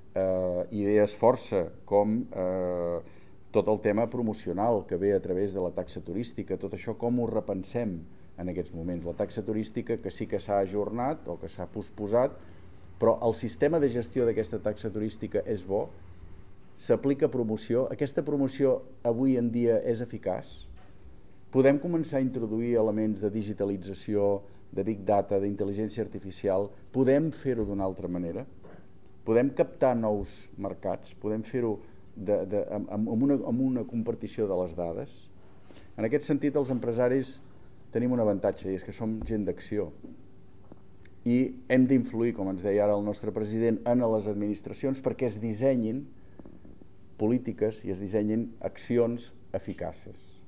idees força com tot el tema promocional que ve a través de la taxa turística, tot això com ho repensem en aquests moments. La taxa turística que sí que s'ha ajornat o que s'ha posposat, però el sistema de gestió d'aquesta taxa turística és bo, s'aplica promoció, aquesta promoció avui en dia és eficaç, podem començar a introduir elements de digitalització, de big data, d'intel·ligència artificial, podem fer-ho d'una altra manera, podem captar nous mercats, podem fer-ho amb una compartició de les dades. En aquest sentit, els empresaris tenim un avantatge, i és que som gent d'acció. I hem d'influir, com ens deia ara el nostre president, en les administracions perquè es dissenyin polítiques i es dissenyin accions eficaces.